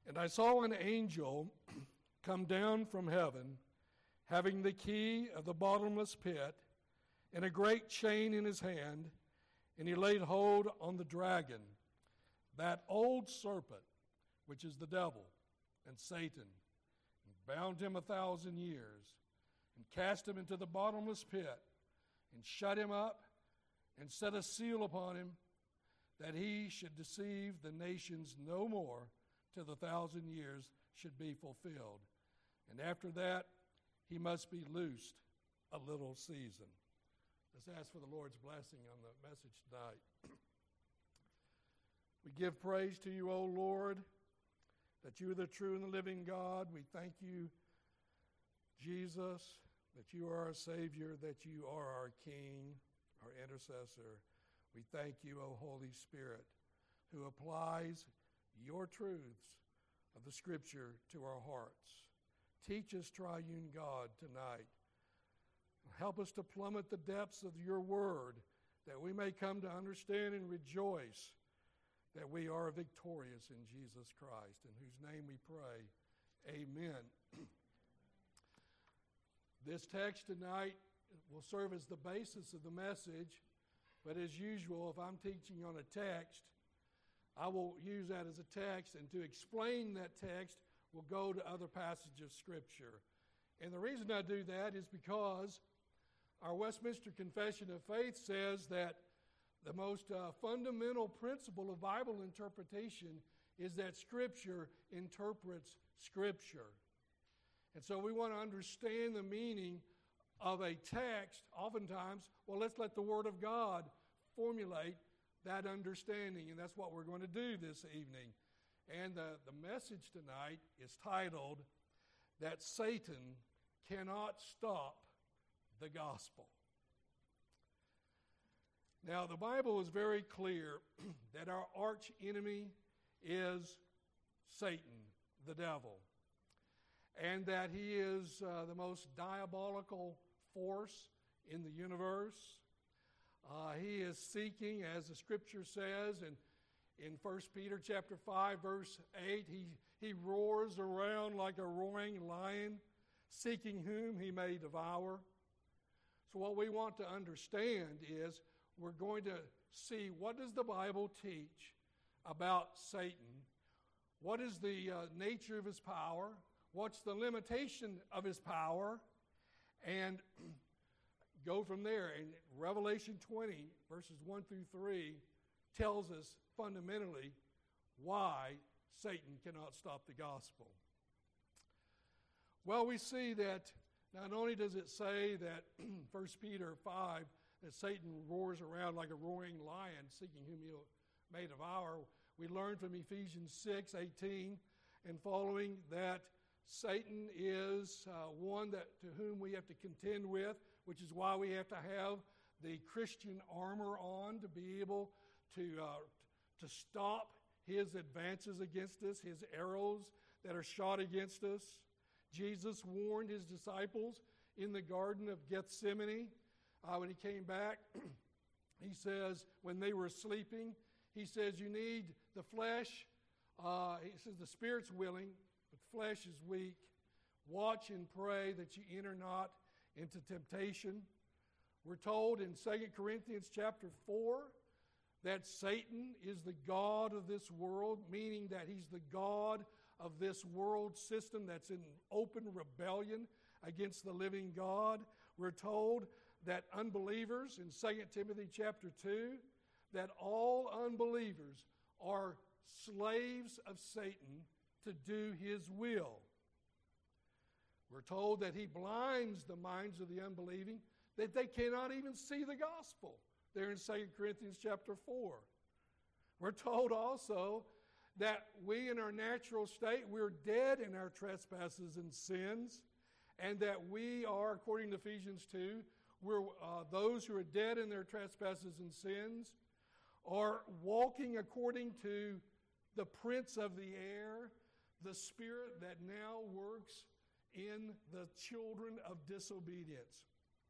And I saw an angel come down from heaven, having the key of the bottomless pit and a great chain in his hand, and he laid hold on the dragon, that old serpent, which is the devil and Satan, and bound him 1,000 years, and cast him into the bottomless pit, and shut him up, and set a seal upon him, that he should deceive the nations no more, till the 1,000 years should be fulfilled. And after that, he must be loosed a little season. Let's ask for the Lord's blessing on the message tonight. We give praise to you, O Lord, that you are the true and the living God. We thank you, Jesus, that you are our Savior, that you are our King, our intercessor. We thank you, O Holy Spirit, who applies your truths of the Scripture to our hearts. Teach us, triune God, tonight. Help us to plummet the depths of your word, that we may come to understand and rejoice that we are victorious in Jesus Christ, in whose name we pray. Amen. This text tonight will serve as the basis of the message, but as usual, if I'm teaching on a text, I will use that as a text, and to explain that text, we'll go to other passages of Scripture. And the reason I do that is because our Westminster Confession of Faith says that the most fundamental principle of Bible interpretation is that Scripture interprets Scripture. And so we want to understand the meaning of a text. Oftentimes, well, let's let the Word of God formulate that understanding, and that's what we're going to do this evening. And the message tonight is titled, That Satan Cannot Stop the Gospel. Now, the Bible is very clear that our arch enemy is Satan, the devil, and that he is the most diabolical force in the universe. He is seeking, as the Scripture says, in 1 Peter chapter 5, verse 8, he roars around like a roaring lion, seeking whom he may devour. So what we want to understand is we're going to see, what does the Bible teach about Satan? What is the nature of his power? What's the limitation of his power? And go from there. And Revelation 20, verses 1 through 3, tells us fundamentally why Satan cannot stop the gospel. Well, we see that not only does it say that 1 Peter 5, that Satan roars around like a roaring lion, seeking whom he may devour. We learn from Ephesians 6:18 and following that Satan is one that to whom we have to contend with, which is why we have to have the Christian armor on to be able to stop his advances against us, his arrows that are shot against us. Jesus warned his disciples in the Garden of Gethsemane when he came back. He says, when they were sleeping, he says, you need the flesh. He says, the spirit's willing, but the flesh is weak. Watch and pray that you enter not into temptation. We're told in 2 Corinthians chapter 4 that Satan is the god of this world, meaning that he's the god of this world system that's in open rebellion against the living God. We're told that unbelievers in 2 Timothy chapter 2, that all unbelievers are slaves of Satan to do his will. We're told that he blinds the minds of the unbelieving, that they cannot even see the gospel. There in 2 Corinthians chapter 4. We're told also that we in our natural state, we're dead in our trespasses and sins, and that we are, according to Ephesians 2, we're those who are dead in their trespasses and sins, are walking according to the prince of the air, the spirit that now works in the children of disobedience.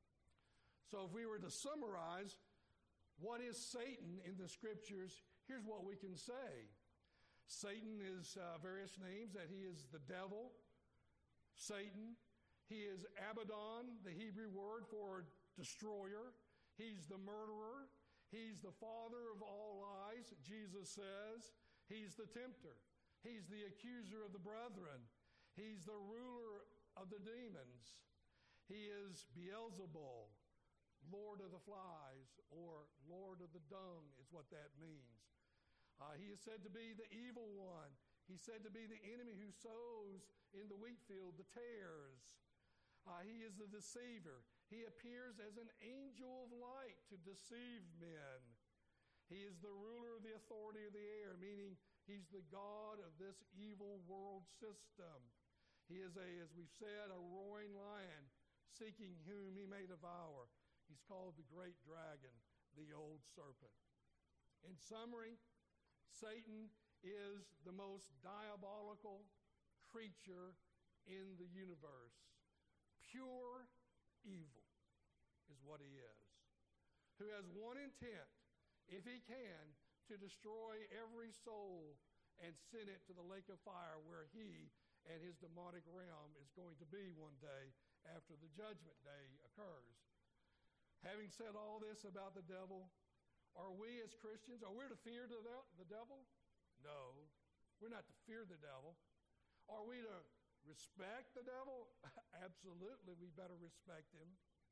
So if we were to summarize what is Satan in the Scriptures, here's what we can say. Satan is various names, that he is the devil, Satan. He is Abaddon, the Hebrew word for destroyer. He's the murderer. He's the father of all lies, Jesus says. He's the tempter. He's the accuser of the brethren. He's the ruler of the demons. He is Beelzebul, Lord of the flies, or Lord of the dung is what that means. He is said to be the evil one. He's said to be the enemy who sows in the wheat field the tares. He is the deceiver. He appears as an angel of light to deceive men. He is the ruler of the authority of the air, meaning he's the God of this evil world system. He is, as we've said, a roaring lion, seeking whom he may devour. He's called the great dragon, the old serpent. In summary, Satan is the most diabolical creature in the universe. Pure evil is what he is, who has one intent, if he can, to destroy every soul and send it to the lake of fire where he and his demonic realm is going to be one day after the judgment day occurs. Having said all this about the devil, are we as Christians, are we to fear the devil? No, we're not to fear the devil. Are we to respect the devil? Absolutely, we better respect him.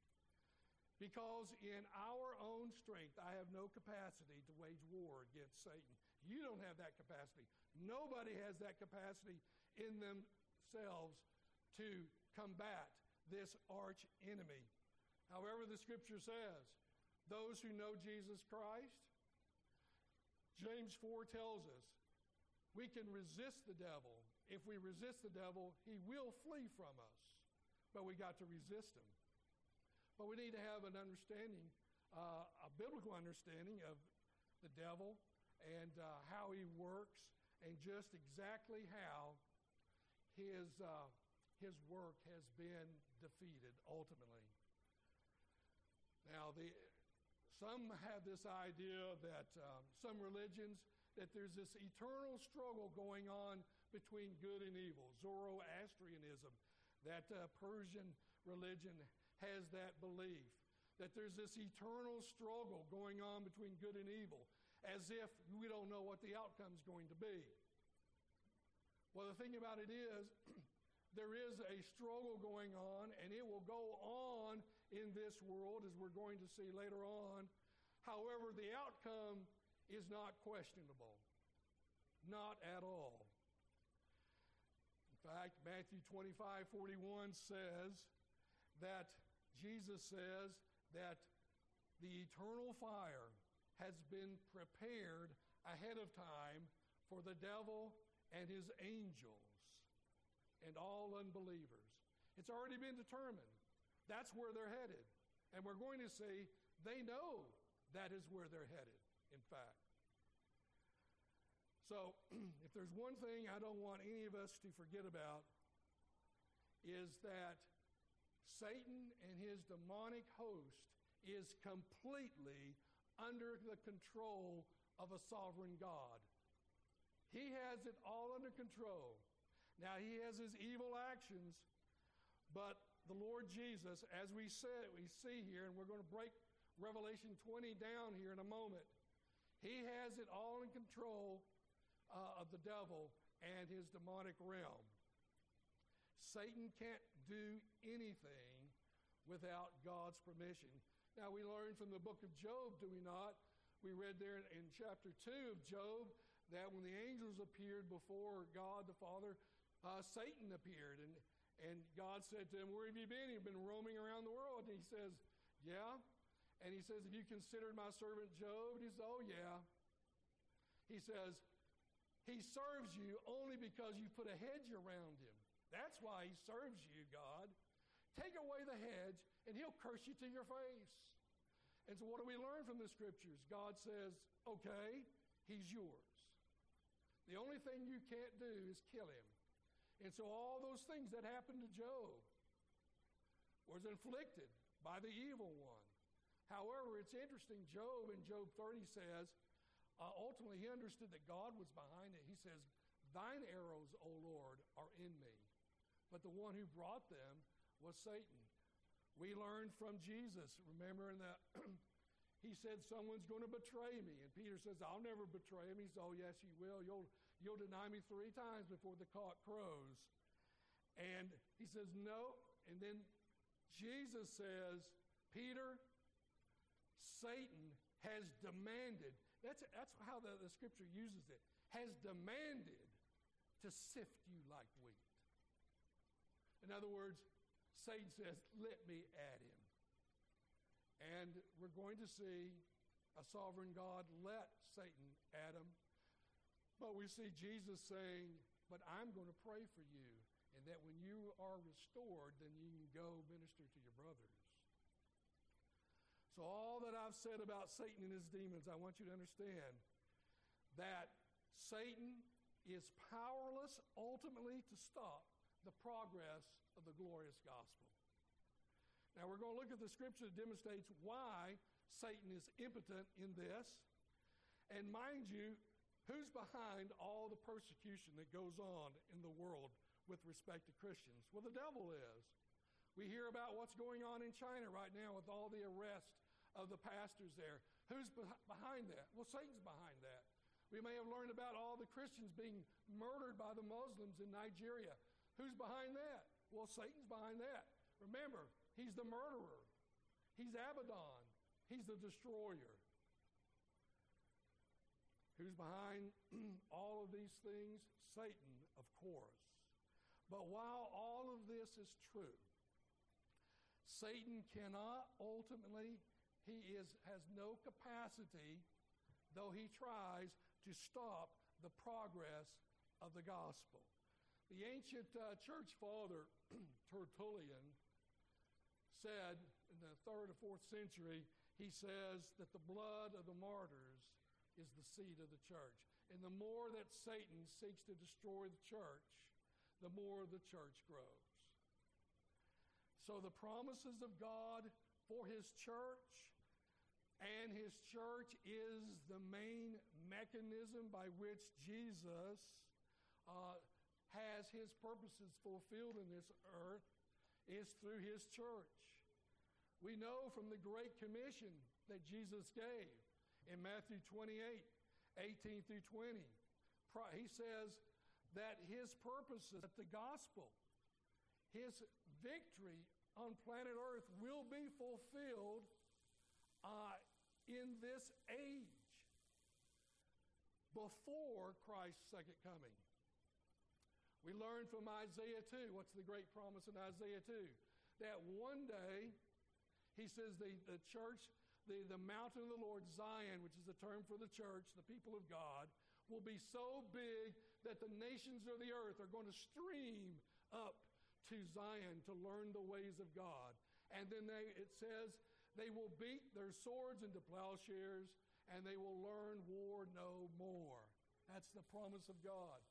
Because in our own strength, I have no capacity to wage war against Satan. You don't have that capacity. Nobody has that capacity in themselves to combat this arch enemy. However, the scripture says, those who know Jesus Christ, James 4 tells us, we can resist the devil. If we resist the devil, he will flee from us. But we got to resist him. But we need to have an understanding, a biblical understanding of the devil and how he works and just exactly how his work has been defeated ultimately. Now, some have this idea that some religions, that there's this eternal struggle going on between good and evil. Zoroastrianism, that Persian religion has that belief, that there's this eternal struggle going on between good and evil, as if we don't know what the outcome's going to be. Well, the thing about it is, there is a struggle going on, and it will go on in this world, as we're going to see later on. However, the outcome is not questionable. Not at all. In fact, Matthew 25:41 says that Jesus says that the eternal fire has been prepared ahead of time for the devil and his angels and all unbelievers. It's already been determined. That's where they're headed. And we're going to see they know that is where they're headed, in fact. So, if there's one thing I don't want any of us to forget about, is that Satan and his demonic host is completely under the control of a sovereign God. He has it all under control. Now, he has his evil actions, but the Lord Jesus, as we see here, and we're going to break Revelation 20 down here in a moment, he has it all in control of the devil and his demonic realm. Satan can't do anything without God's permission. Now, we learn from the book of Job, do we not? We read there in chapter 2 of Job that when the angels appeared before God the Father, Satan appeared. And God said to him, "Where have you been? You've been roaming around the world." And he says, "Yeah." And he says, "Have you considered my servant Job?" And he says, "Oh, yeah." He says, "He serves you only because you put a hedge around him. That's why he serves you, God. Take away the hedge, and he'll curse you to your face." And so what do we learn from the scriptures? God says, okay, he's yours. The only thing you can't do is kill him. And so all those things that happened to Job was inflicted by the evil one. However, it's interesting, Job in Job 30 says, ultimately he understood that God was behind it. He says, thine arrows, O Lord, are in me. But the one who brought them was Satan. We learned from Jesus, remember in the he said, someone's going to betray me. And Peter says, I'll never betray him. He says, oh, yes, you will. You'll deny me 3 times before the cock crows. And he says, no. And then Jesus says, Peter, Satan has demanded, that's how the scripture uses it, has demanded to sift you like wheat. In other words, Satan says, let me at him. And we're going to see a sovereign God let Satan at him. But we see Jesus saying, but I'm going to pray for you, and that when you are restored, then you can go minister to your brothers. So all that I've said about Satan and his demons, I want you to understand that Satan is powerless ultimately to stop the progress of the glorious gospel. Now we're going to look at the scripture that demonstrates why Satan is impotent in this. And mind you, who's behind all the persecution that goes on in the world with respect to Christians? Well, the devil is. We hear about what's going on in China right now with all the arrest of the pastors there. Who's behind that? Well, Satan's behind that. We may have learned about all the Christians being murdered by the Muslims in Nigeria. Who's behind that? Well, Satan's behind that. Remember, he's the murderer. He's Abaddon. He's the destroyer. Who's behind all of these things? Satan, of course. But while all of this is true, Satan cannot ultimately, has no capacity, though he tries, to stop the progress of the gospel. The ancient church father, Tertullian, said in the 3rd or 4th century, he says that the blood of the martyrs is the seed of the church. And the more that Satan seeks to destroy the church, the more the church grows. So the promises of God for his church, and his church is the main mechanism by which Jesus has his purposes fulfilled in this earth, is through his church. We know from the Great Commission that Jesus gave in Matthew 28, 18 through 20. He says that his purposes, that the gospel, his victory on planet Earth will be fulfilled in this age before Christ's second coming. We learn from Isaiah 2. What's the great promise in Isaiah 2? That one day, he says the church, the mountain of the Lord, Zion, which is a term for the church, the people of God, will be so big that the nations of the earth are going to stream up to Zion to learn the ways of God. And then it says they will beat their swords into plowshares, and they will learn war no more. That's the promise of God.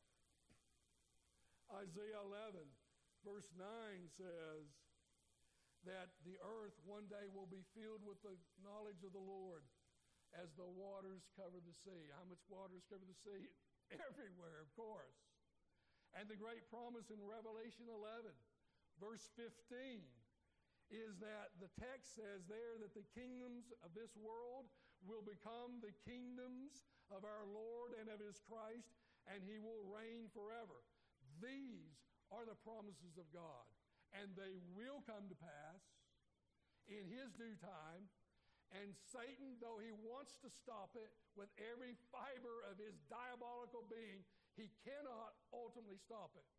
Isaiah 11, verse 9 says that the earth one day will be filled with the knowledge of the Lord as the waters cover the sea. How much waters cover the sea? Everywhere, of course. And the great promise in Revelation 11, verse 15, is that the text says there that the kingdoms of this world will become the kingdoms of our Lord and of his Christ, and he will reign forever. These are the promises of God, and they will come to pass in his due time. And Satan, though he wants to stop it with every fiber of his diabolical being, he cannot ultimately stop it.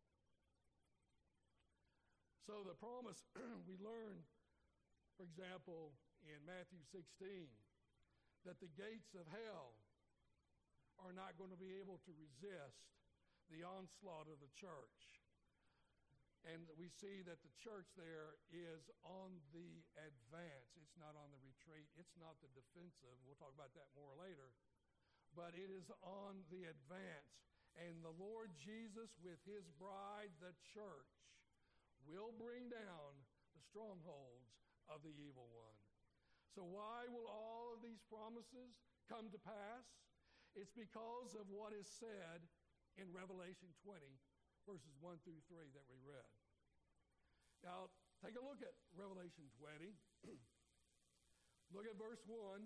So the promise we learn, for example, in Matthew 16, that the gates of hell are not going to be able to resist the onslaught of the church. And we see that the church there is on the advance. It's not on the retreat. It's not the defensive. We'll talk about that more later. But it is on the advance. And the Lord Jesus with his bride, the church, will bring down the strongholds of the evil one. So why will all of these promises come to pass? It's because of what is said in Revelation 20, verses 1 through 3 that we read. Now, take a look at Revelation 20. Look at verse 1,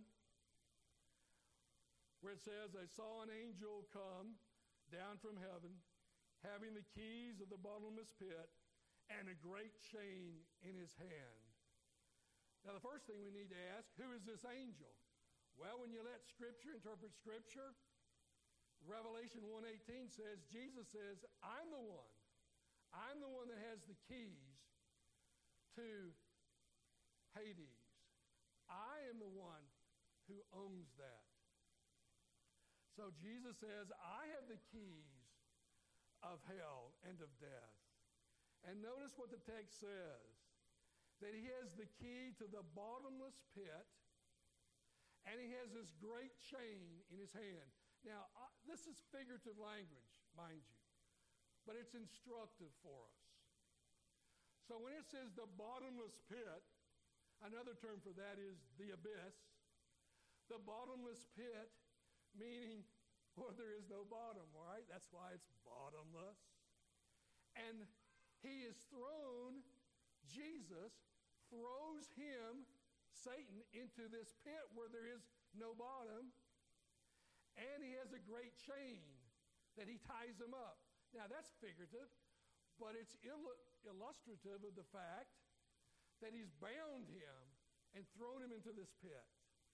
where it says, I saw an angel come down from heaven, having the keys of the bottomless pit and a great chain in his hand. Now, the first thing we need to ask, who is this angel? Well, when you let Scripture interpret Scripture, Revelation 1:18 says, Jesus says, I'm the one. I'm the one that has the keys to Hades. I am the one who owns that. So Jesus says, I have the keys of hell and of death. And notice what the text says, that he has the key to the bottomless pit, and he has this great chain in his hand. Now, this is figurative language, mind you, but it's instructive for us. So when it says the bottomless pit, another term for that is the abyss. The bottomless pit, meaning where there is no bottom, right? That's why it's bottomless. And he is thrown, Jesus throws him, Satan, into this pit where there is no bottom. And he has a great chain that he ties him up. Now, that's figurative, but it's illustrative of the fact that he's bound him and thrown him into this pit.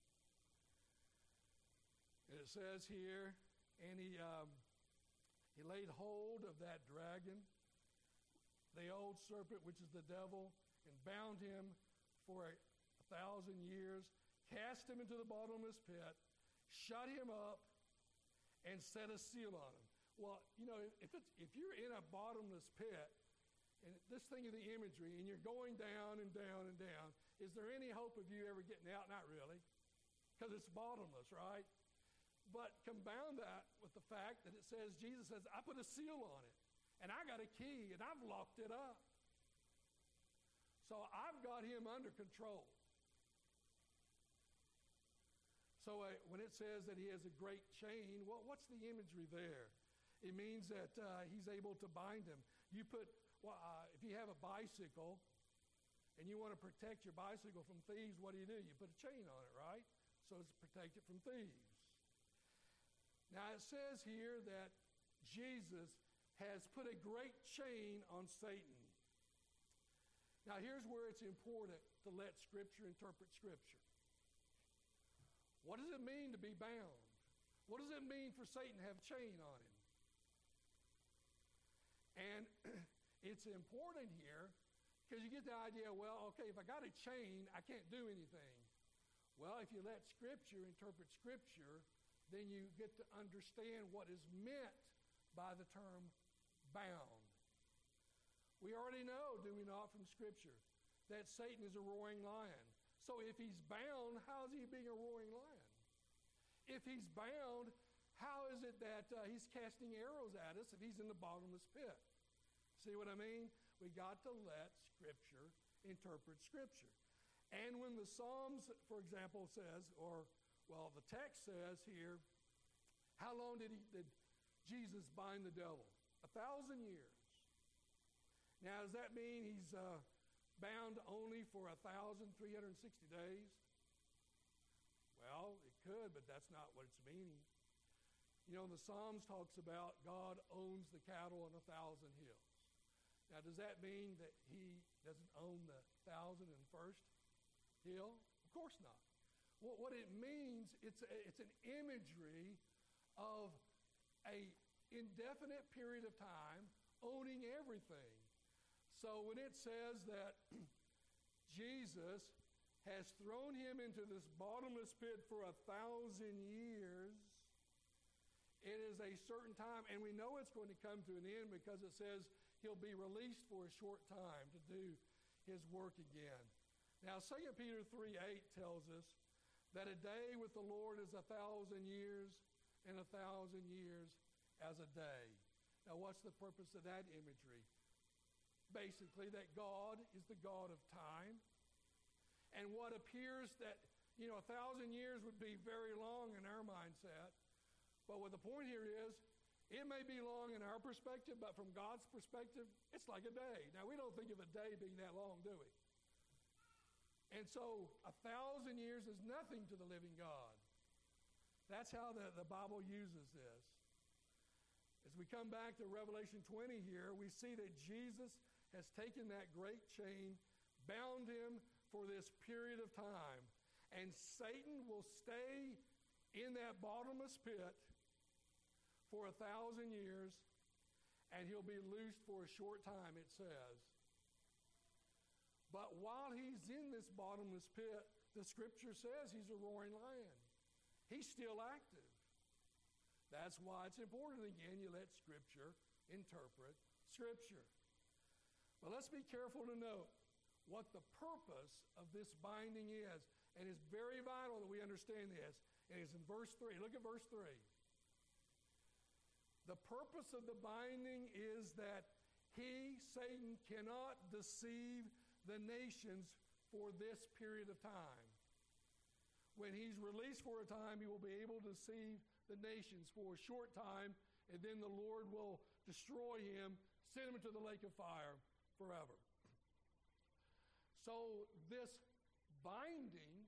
And it says here, and he laid hold of that dragon, the old serpent, which is the devil, and bound him for 1,000 years, cast him into the bottomless pit, shut him up, and set a seal on him. Well, you know, if you're in a bottomless pit, and this thing of the imagery, and you're going down and down and down, is there any hope of you ever getting out? Not really, because it's bottomless, right? But compound that with the fact that it says, Jesus says, I put a seal on it, and I got a key, and I've locked it up. So I've got him under control. So when it says that he has a great chain, well, what's the imagery there? It means that he's able to bind him. You put, if you have a bicycle and you want to protect your bicycle from thieves, what do? You put a chain on it, right? So it's to protect it from thieves. Now it says here that Jesus has put a great chain on Satan. Now here's where it's important to let Scripture interpret Scripture. What does it mean to be bound? What does it mean for Satan to have a chain on him? And it's important here because you get the idea, well, okay, if I got a chain, I can't do anything. Well, if you let Scripture interpret Scripture, then you get to understand what is meant by the term bound. We already know, do we not, from Scripture, that Satan is a roaring lion. So if he's bound, how is he being a roaring lion? If he's bound, how is it that he's casting arrows at us if he's in the bottomless pit? See what I mean? We got to let Scripture interpret Scripture. And when the Psalms, for example, says, the text says here, how long did Jesus bind the devil? 1,000 years. Now, does that mean he's bound only for 1,360 days? Well, it could, but that's not what it's meaning. You know, the Psalms talks about God owns the cattle on 1,000 hills. Now, does that mean that he doesn't own the 1,001st hill? Of course not. What it means, it's an imagery of an indefinite period of time owning everything. So when it says that Jesus has thrown him into this bottomless pit for 1,000 years, it is a certain time, and we know it's going to come to an end because it says he'll be released for a short time to do his work again. Now, 2 Peter 3:8 tells us that a day with the Lord is 1,000 years, and 1,000 years as a day. Now, what's the purpose of that imagery? Basically, that God is the God of time. And what appears that, 1,000 years would be very long in our mindset, But what the point here is, it may be long in our perspective, but from God's perspective, it's like a day. Now, we don't think of a day being that long, do we? And so 1,000 years is nothing to the living God. That's how the Bible uses this. As we come back to Revelation 20 here, we see that Jesus has taken that great chain, bound him for this period of time, and Satan will stay in that bottomless pit for 1,000 years, and he'll be loosed for a short time, it says. But while he's in this bottomless pit, the scripture says he's a roaring lion. He's still active. That's why it's important, again, you let scripture interpret scripture. But let's be careful to note what the purpose of this binding is. And it's very vital that we understand this. And it's in verse 3. Look at verse 3. The purpose of the binding is that he, Satan, cannot deceive the nations for this period of time. When he's released for a time, he will be able to deceive the nations for a short time, and then the Lord will destroy him, send him into the lake of fire forever. So this binding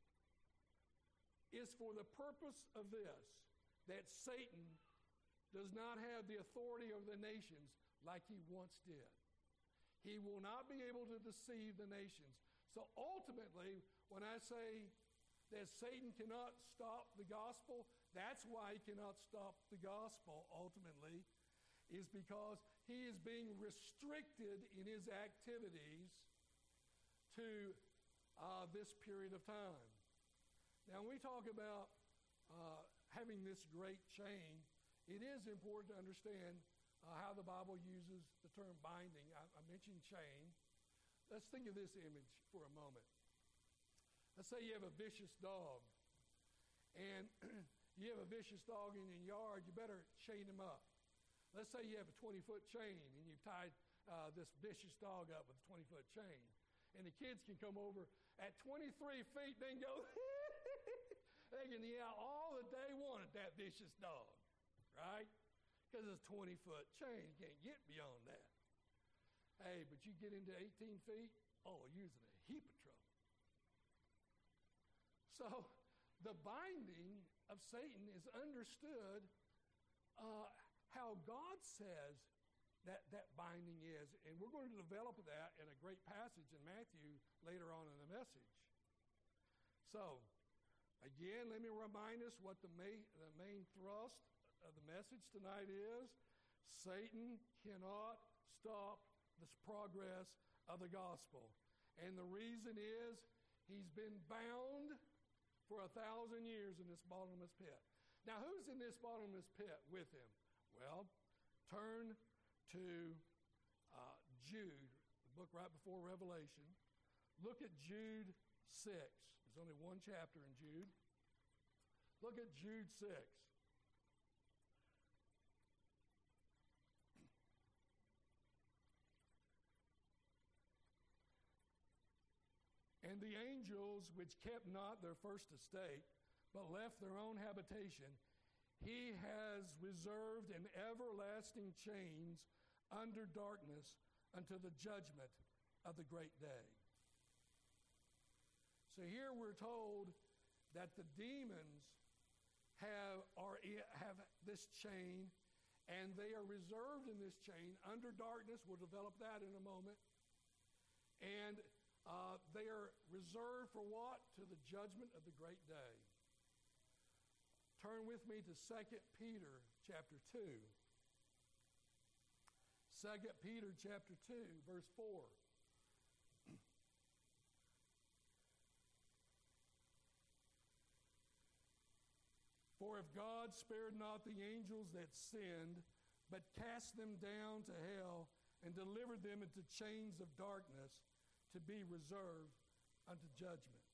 is for the purpose of this, that Satan does not have the authority over the nations like he once did. He will not be able to deceive the nations. So ultimately, when I say that Satan cannot stop the gospel, that's why he cannot stop the gospel ultimately, is because he is being restricted in his activities to this period of time. Now, when we talk about having this great chain, it is important to understand how the Bible uses the term binding. I mentioned chain. Let's think of this image for a moment. Let's say you have a vicious dog, and you have a vicious dog in your yard, you better chain him up. Let's say you have a 20-foot chain, and you've tied this vicious dog up with a 20-foot chain. And the kids can come over at 23 feet, they can go, they can yell all that they want at that vicious dog, right? Because it's a 20-foot chain. You can't get beyond that. Hey, but you get into 18 feet, oh, you're in a heap of trouble. So the binding of Satan is understood how God says that binding is. And we're going to develop that in a great passage in Matthew later on in the message. So, again, let me remind us what the main thrust of the message tonight is. Satan cannot stop this progress of the gospel. And the reason is he's been bound for 1,000 years in this bottomless pit. Now, who's in this bottomless pit with him? Well, turn to Jude, the book right before Revelation. Look at Jude 6. There's only one chapter in Jude. Look at Jude 6. And the angels which kept not their first estate, but left their own habitation, he has reserved in everlasting chains under darkness unto the judgment of the great day. So here we're told that the demons have this chain, and they are reserved in this chain under darkness. We'll develop that in a moment. And they are reserved for what? To the judgment of the great day. Turn with me to 2 Peter chapter 2. 2 Peter chapter 2, verse 4. For if God spared not the angels that sinned, but cast them down to hell and delivered them into chains of darkness to be reserved unto judgment.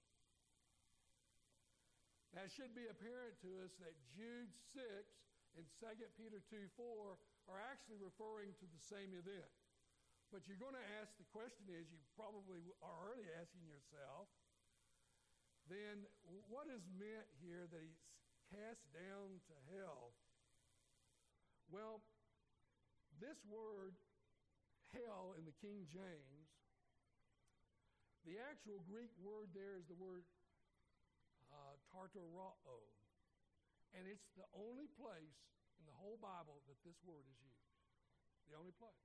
Now, it should be apparent to us that Jude 6 and 2 Peter 2:4 are actually referring to the same event. But you're going to ask, the question is, you probably are already asking yourself, then what is meant here that he's cast down to hell. Well, this word, hell, in the King James, the actual Greek word there is the word tartarao. And it's the only place in the whole Bible that this word is used. The only place.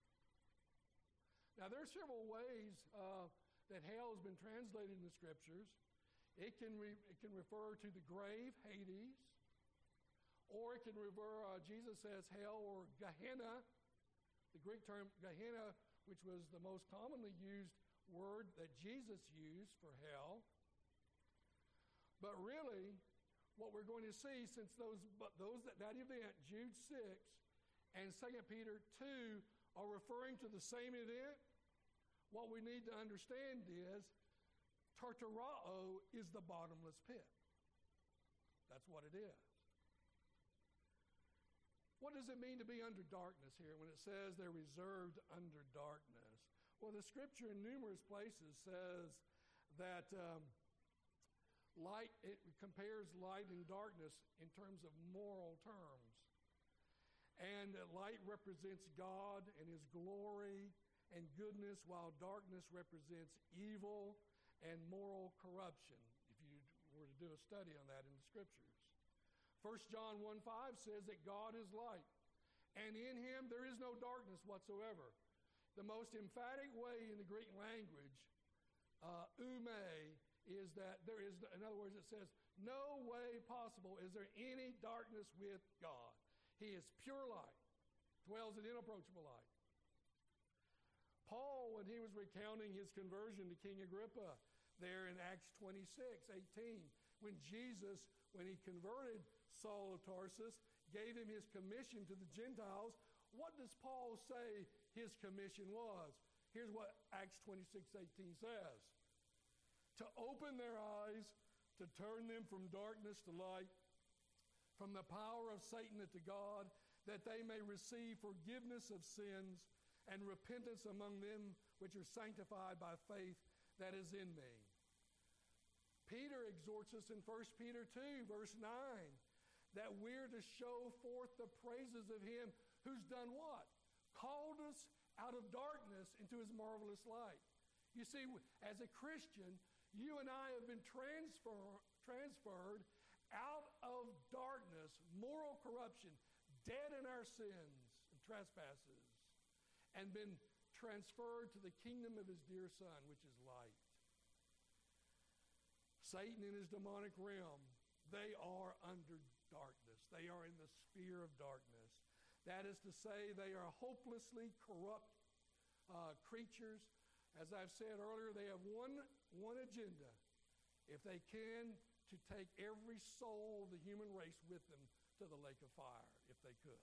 Now, there are several ways that hell has been translated in the Scriptures. It can refer to the grave, Hades, or it can refer, Jesus says hell or Gehenna, the Greek term Gehenna, which was the most commonly used word that Jesus used for hell. But really, what we're going to see, since that event, Jude 6 and 2 Peter 2, are referring to the same event, what we need to understand is tartarao is the bottomless pit. That's what it is. What does it mean to be under darkness here when it says they're reserved under darkness? Well, the Scripture in numerous places says that it compares light and darkness in terms of moral terms. And light represents God and His glory and goodness, while darkness represents evil and moral corruption, if you were to do a study on that in the Scriptures. 1 John 1:5 says that God is light, and in Him there is no darkness whatsoever. The most emphatic way in the Greek language, ume, is that there is, in other words, it says, no way possible is there any darkness with God. He is pure light, dwells in inapproachable light. Paul, when he was recounting his conversion to King Agrippa, there in Acts 26:18, when Jesus, when he converted Saul of Tarsus, gave him his commission to the Gentiles, what does Paul say his commission was? Here's what Acts 26:18 says. To open their eyes, to turn them from darkness to light, from the power of Satan to God, that they may receive forgiveness of sins and repentance among them which are sanctified by faith that is in me. Peter exhorts us in 1 Peter 2, verse 9, that we're to show forth the praises of Him who's done what? Called us out of darkness into His marvelous light. You see, as a Christian, you and I have been transferred out of darkness, moral corruption, dead in our sins and trespasses, and been transferred to the kingdom of His dear Son, which is light. Satan and his demonic realm, they are under darkness. They are in the sphere of darkness. That is to say, they are hopelessly corrupt creatures. As I've said earlier, they have one agenda, if they can, to take every soul of the human race with them to the lake of fire, if they could.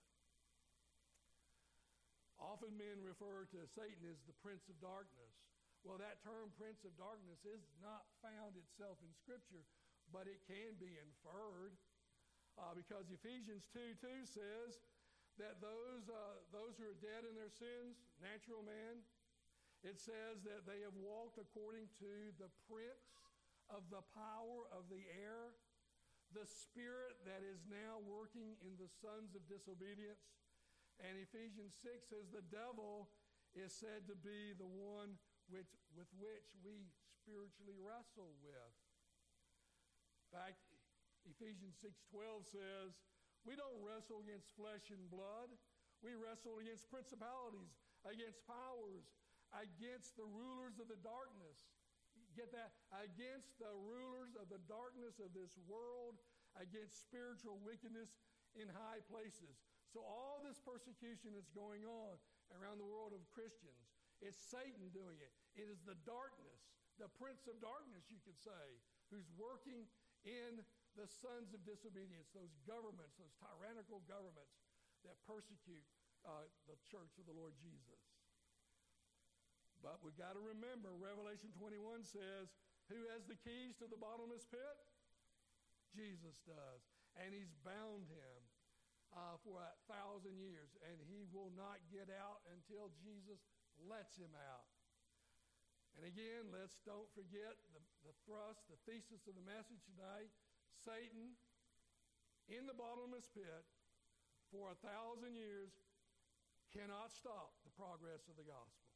Often men refer to Satan as the Prince of Darkness. Well, that term Prince of Darkness is not found itself in Scripture, but it can be inferred because Ephesians 2:2 says that those who are dead in their sins, natural man, it says that they have walked according to the prince of the power of the air, the spirit that is now working in the sons of disobedience. And Ephesians 6 says the devil is said to be the one with which we spiritually wrestle with. In fact, Ephesians 6:12 says, we don't wrestle against flesh and blood. We wrestle against principalities, against powers, against the rulers of the darkness. Get that? Against the rulers of the darkness of this world, against spiritual wickedness in high places. So all this persecution that's going on around the world of Christians, it's Satan doing it. It is the darkness, the prince of darkness, you could say, who's working in the sons of disobedience, those governments, those tyrannical governments that persecute the church of the Lord Jesus. But we've got to remember, Revelation 21 says, who has the keys to the bottomless pit? Jesus does. And He's bound him for 1,000 years, and he will not get out until Jesus lets him out. And again, don't forget the thrust, the thesis of the message tonight. Satan in the bottomless pit for 1,000 years cannot stop the progress of the gospel.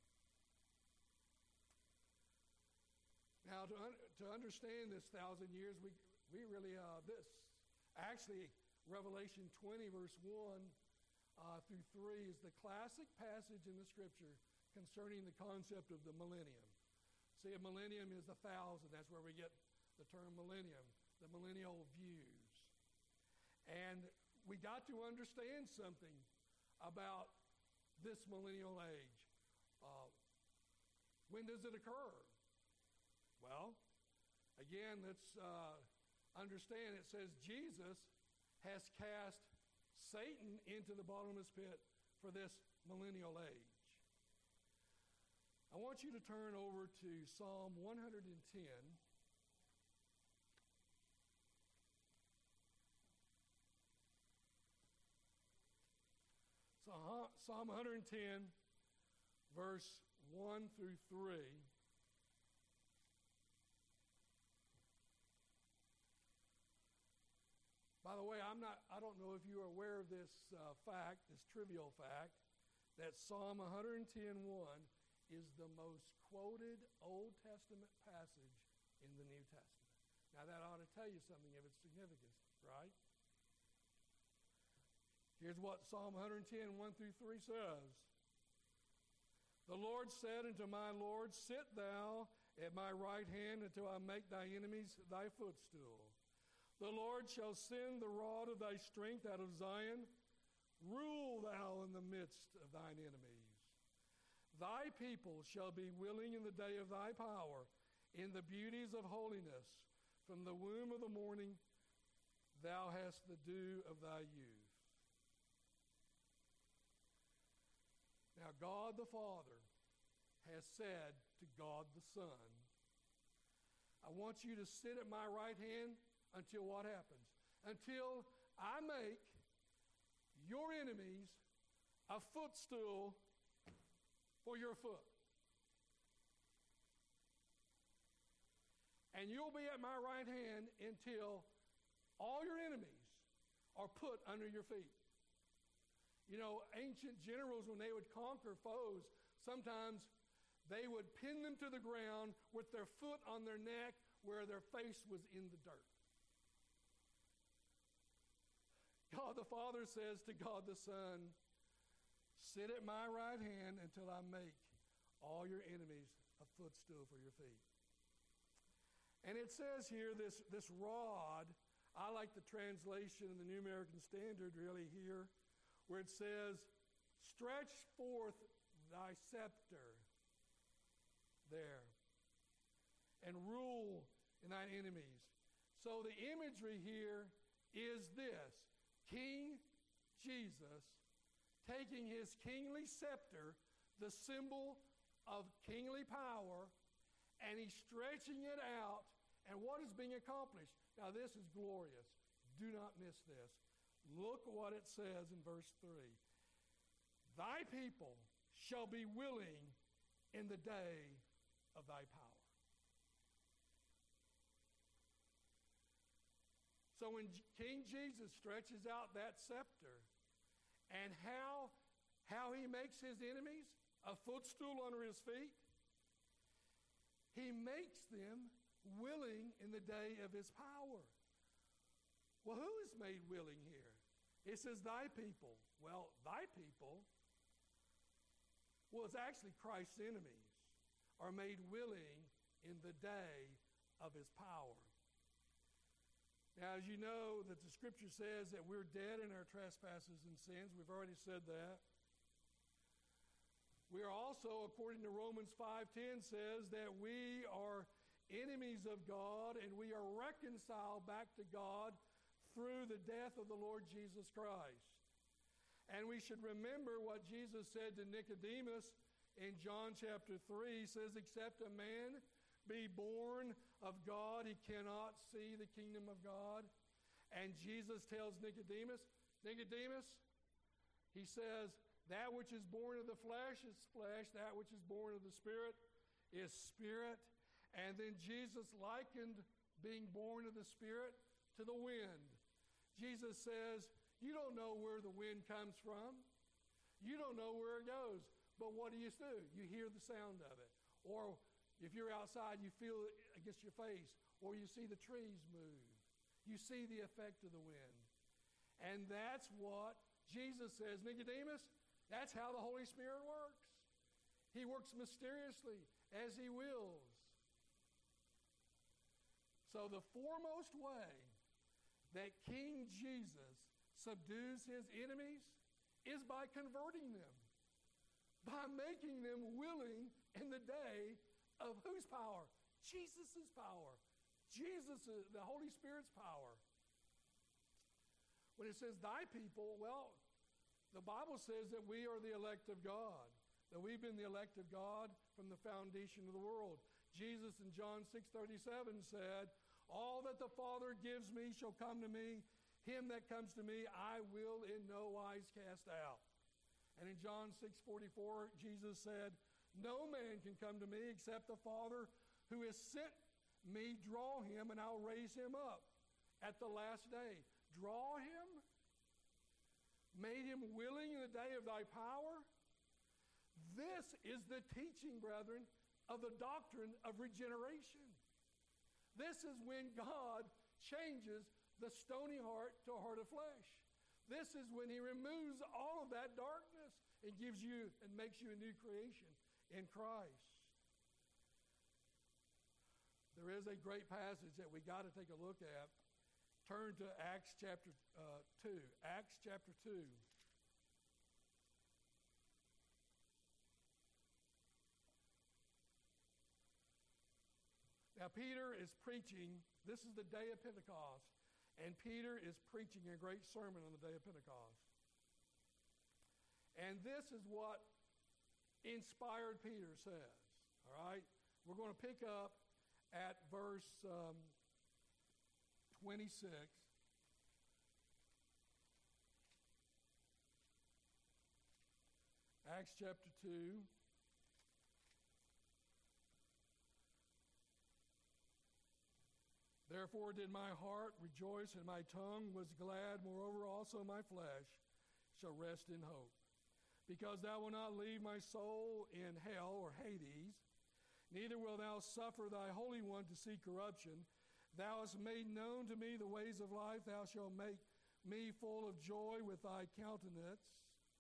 Now, to understand this 1,000 years, we really, Revelation 20, verse 1 through 3 is the classic passage in the Scripture concerning the concept of the millennium. See, a millennium is 1,000. That's where we get the term millennium, the millennial views. And we got to understand something about this millennial age. When does it occur? Well, again, let's understand it says Jesus has cast Satan into the bottomless pit for this millennial age. I want you to turn over to Psalm 110. Psalm 110, verse 1 through 3. By the way, I don't know if you are aware of this fact, this trivial fact, that Psalm 110:1 is the most quoted Old Testament passage in the New Testament. Now that ought to tell you something of its significance, right? Here's what Psalm 110:1 through 3 says. The Lord said unto my Lord, sit thou at my right hand until I make thy enemies thy footstool. The Lord shall send the rod of thy strength out of Zion. Rule thou in the midst of thine enemies. Thy people shall be willing in the day of thy power, in the beauties of holiness. From the womb of the morning thou hast the dew of thy youth. Now God the Father has said to God the Son, I want you to sit at my right hand until what happens? Until I make your enemies a footstool for your foot. And you'll be at my right hand until all your enemies are put under your feet. You know, ancient generals, when they would conquer foes, sometimes they would pin them to the ground with their foot on their neck where their face was in the dirt. God the Father says to God the Son, sit at my right hand until I make all your enemies a footstool for your feet. And it says here, this rod, I like the translation in the New American Standard really here, where it says, stretch forth thy scepter there and rule in thine enemies. So the imagery here is this. King Jesus taking his kingly scepter, the symbol of kingly power, and he's stretching it out. And what is being accomplished? Now this is glorious. Do not miss this. Look what it says in verse 3. Thy people shall be willing in the day of thy power. So when King Jesus stretches out that scepter, and how he makes his enemies a footstool under his feet, he makes them willing in the day of his power. Well, who is made willing here? It says thy people. Well, thy people, well, it's actually Christ's enemies are made willing in the day of his power. Now, as you know, that the Scripture says that we're dead in our trespasses and sins. We've already said that. We are also, according to Romans 5:10, says that we are enemies of God and we are reconciled back to God through the death of the Lord Jesus Christ. And we should remember what Jesus said to Nicodemus in John chapter 3. He says, except a man be born of God, he cannot see the kingdom of God. And Jesus tells Nicodemus, he says, that which is born of the flesh is flesh, that which is born of the Spirit is spirit. And then Jesus likened being born of the Spirit to the wind. Jesus says, you don't know where the wind comes from. You don't know where it goes. But what do? You hear the sound of it. Or if you're outside, you feel it against your face. Or you see the trees move. You see the effect of the wind. And that's what Jesus says, Nicodemus, that's how the Holy Spirit works. He works mysteriously as he wills. So the foremost way that King Jesus subdues his enemies is by converting them, by making them willing in the day of whose power? Jesus' power. The Holy Spirit's power. When it says thy people, well, the Bible says that we are the elect of God, that we've been the elect of God from the foundation of the world. Jesus in John 6:37 said, all that the Father gives me shall come to me. Him that comes to me, I will in no wise cast out. And in John 6:44, Jesus said, no man can come to me except the Father who has sent me draw him, and I'll raise him up at the last day. Draw him? Made him willing in the day of thy power? This is the teaching, brethren, of the doctrine of regeneration. This is when God changes the stony heart to a heart of flesh. This is when he removes all of that darkness and gives you and makes you a new creation in Christ. There is a great passage that we got to take a look at. Turn to Acts chapter 2. Acts chapter 2. Now, Peter is preaching. This is the day of Pentecost. And Peter is preaching a great sermon on the day of Pentecost. And this is what inspired Peter says. All right? We're going to pick up at verse 26. Acts chapter 2. Therefore did my heart rejoice, and my tongue was glad. Moreover, also my flesh shall rest in hope. Because thou wilt not leave my soul in hell, or Hades, neither wilt thou suffer thy Holy One to see corruption. Thou hast made known to me the ways of life. Thou shalt make me full of joy with thy countenance.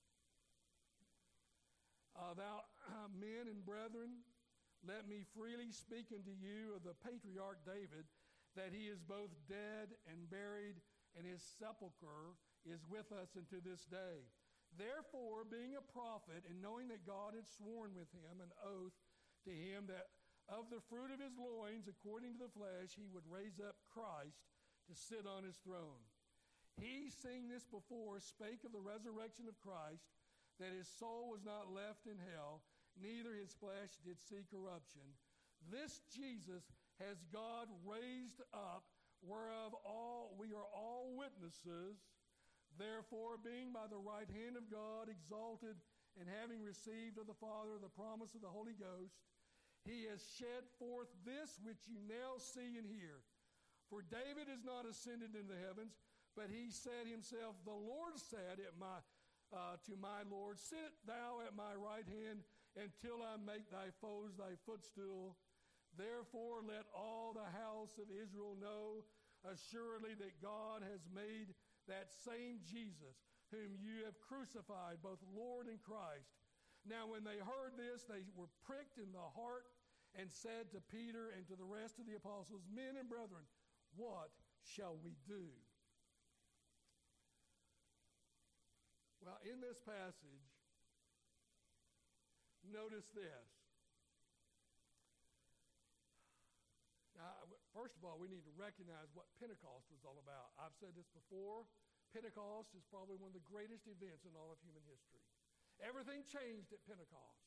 Thou men and brethren, let me freely speak unto you of the patriarch David, that he is both dead and buried, and his sepulchre is with us unto this day. Therefore, being a prophet, and knowing that God had sworn with him an oath to him that of the fruit of his loins, according to the flesh, he would raise up Christ to sit on his throne. He, seeing this before, spake of the resurrection of Christ, that his soul was not left in hell, neither his flesh did see corruption. This Jesus has God raised up, whereof we are all witnesses. Therefore, being by the right hand of God exalted, and having received of the Father the promise of the Holy Ghost, he has shed forth this which you now see and hear. For David is not ascended into the heavens, but he said himself, the Lord said to my Lord, sit thou at my right hand until I make thy foes thy footstool. Therefore, let all the house of Israel know assuredly that God has made that same Jesus, whom you have crucified, both Lord and Christ. Now, when they heard this, they were pricked in the heart and said to Peter and to the rest of the apostles, men and brethren, what shall we do? Well, in this passage, notice this. Now, first of all, we need to recognize what Pentecost was all about. I've said this before. Pentecost is probably one of the greatest events in all of human history. Everything changed at Pentecost.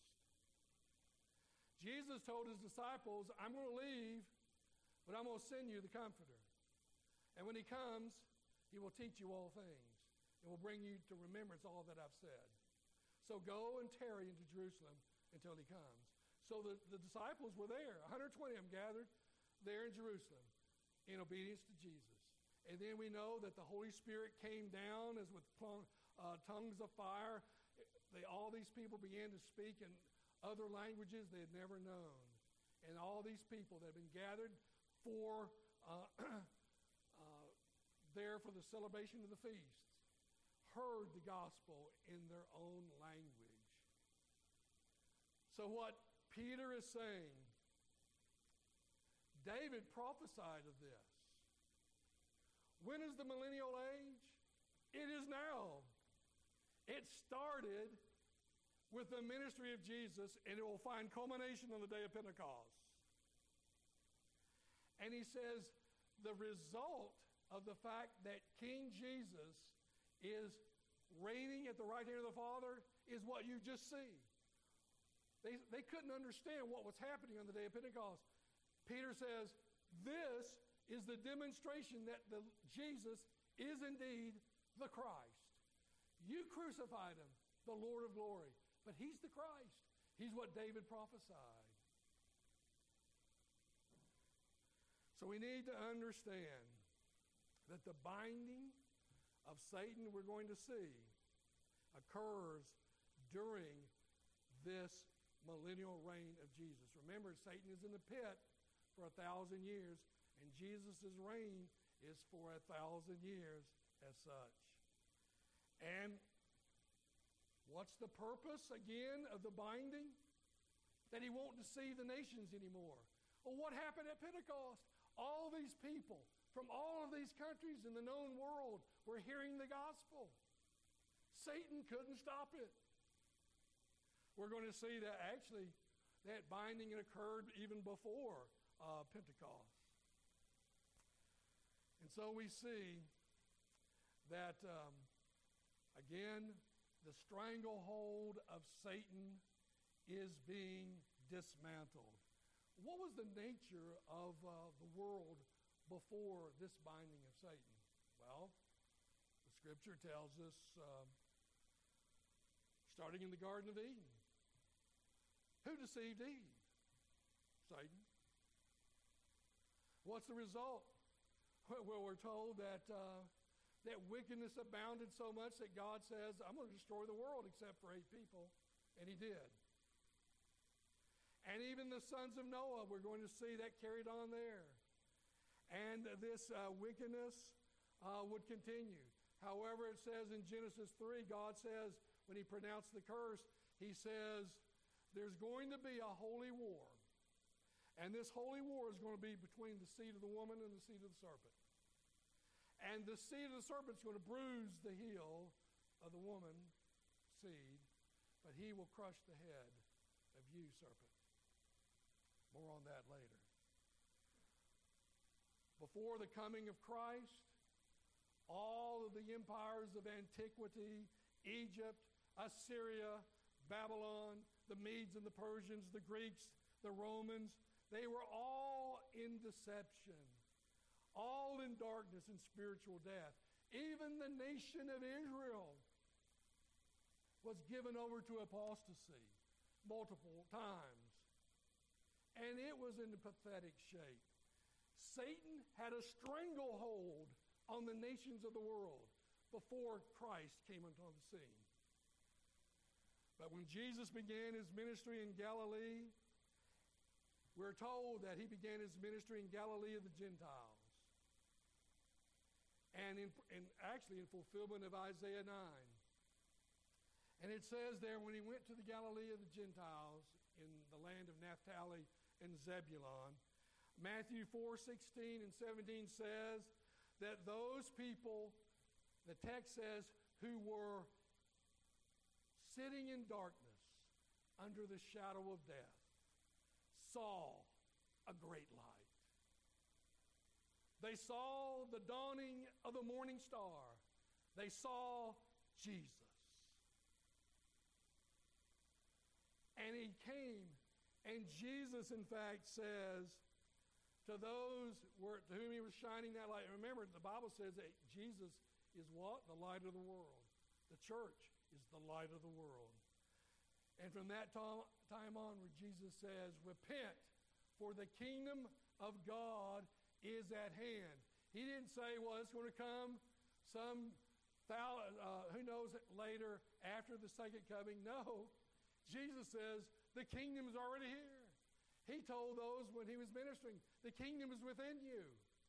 Jesus told his disciples, I'm going to leave, but I'm going to send you the Comforter. And when he comes, he will teach you all things and will bring you to remembrance all that I've said. So go and tarry into Jerusalem until he comes. So the disciples were there. 120 of them gathered there in Jerusalem in obedience to Jesus. And then we know that the Holy Spirit came down as with tongues of fire. All these people began to speak in other languages they had never known. And all these people that had been gathered for there for the celebration of the feasts heard the gospel in their own language. So what Peter is saying, David prophesied of this. When is the millennial age? It is now. It started with the ministry of Jesus, and it will find culmination on the day of Pentecost. And he says the result of the fact that King Jesus is reigning at the right hand of the Father is what you just see. They couldn't understand what was happening on the day of Pentecost. Peter says, this is the demonstration that Jesus is indeed the Christ. You crucified him, the Lord of glory, but he's the Christ. He's what David prophesied. So we need to understand that the binding of Satan we're going to see occurs during this millennial reign of Jesus. Remember, Satan is in the pit for 1,000 years, and Jesus' reign is for 1,000 years as such. And what's the purpose, again, of the binding? That he won't deceive the nations anymore. Well, what happened at Pentecost? All these people from all of these countries in the known world were hearing the gospel. Satan couldn't stop it. We're going to see that actually that binding occurred even before Pentecost. And so we see that, again, the stranglehold of Satan is being dismantled. What was the nature of the world before this binding of Satan? Well, the scripture tells us, starting in the Garden of Eden, who deceived Eve? Satan. What's the result? Well, we're told that wickedness abounded so much that God says, I'm going to destroy the world except for 8 people. And he did. And even the sons of Noah, we're going to see that carried on there. And this wickedness would continue. However, it says in Genesis 3, God says, when he pronounced the curse, he says, there's going to be a holy war. And this holy war is going to be between the seed of the woman and the seed of the serpent. And the seed of the serpent is going to bruise the heel of the woman's seed, but he will crush the head of you, serpent. More on that later. Before the coming of Christ, all of the empires of antiquity, Egypt, Assyria, Babylon, the Medes and the Persians, the Greeks, the Romans, they were all in deception, all in darkness and spiritual death. Even the nation of Israel was given over to apostasy multiple times. And it was in a pathetic shape. Satan had a stranglehold on the nations of the world before Christ came onto the scene. But when Jesus began his ministry in Galilee, we're told that he began his ministry in Galilee of the Gentiles. And actually in fulfillment of Isaiah 9. And it says there, when he went to the Galilee of the Gentiles in the land of Naphtali and Zebulun, Matthew 4:16 and 17 says that those people, the text says, who were sitting in darkness under the shadow of death, saw a great light. They saw the dawning of the morning star. They saw Jesus. And he came, and Jesus, in fact, says to those to whom he was shining that light. Remember, the Bible says that Jesus is what? The light of the world. The church is the light of the world. And from that time onward, Jesus says, repent, for the kingdom of God is at hand. He didn't say, well, it's going to come some who knows later after the second coming. No, Jesus says the kingdom is already here. He told those when he was ministering, the kingdom is within you.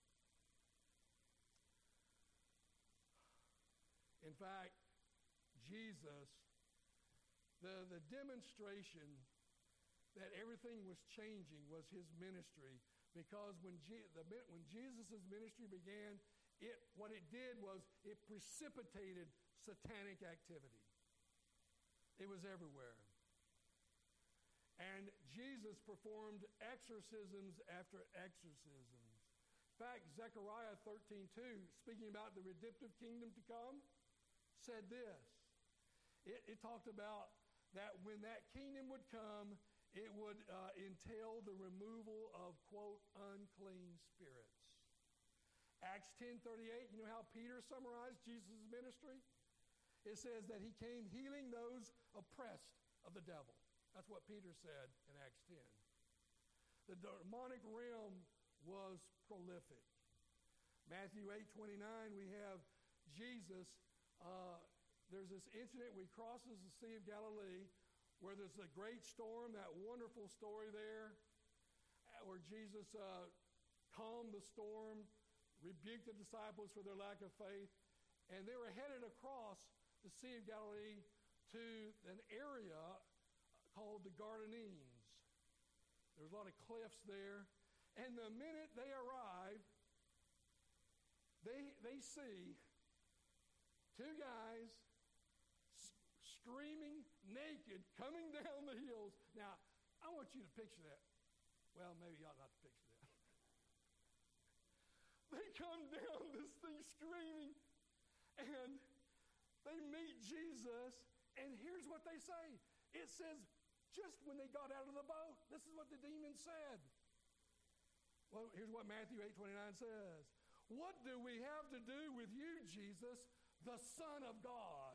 In fact, Jesus, the demonstration that everything was changing was his ministry, because when Jesus' ministry began, what it did was it precipitated satanic activity. It was everywhere. And Jesus performed exorcisms after exorcisms. In fact, Zechariah 13:2, speaking about the redemptive kingdom to come, said this. It talked about that when that kingdom would come, it would entail the removal of, quote, unclean spirits. Acts 10:38, you know how Peter summarized Jesus' ministry? It says that he came healing those oppressed of the devil. That's what Peter said in Acts 10. The demonic realm was prolific. Matthew 8:29, we have Jesus. There's this incident where he crosses the Sea of Galilee, where there's a great storm, that wonderful story there, where Jesus calmed the storm, rebuked the disciples for their lack of faith, and they were headed across the Sea of Galilee to an area called the Gadarenes. There's a lot of cliffs there, and the minute they arrive, they see two guys screaming naked coming down the hills. Now, I want you to picture that. Well, maybe you ought not to picture that. They come down this thing screaming, and they meet Jesus, and here's what they say. It says, just when they got out of the boat, this is what the demon said. Well, here's what Matthew 8:29 says. What do we have to do with you, Jesus, the Son of God?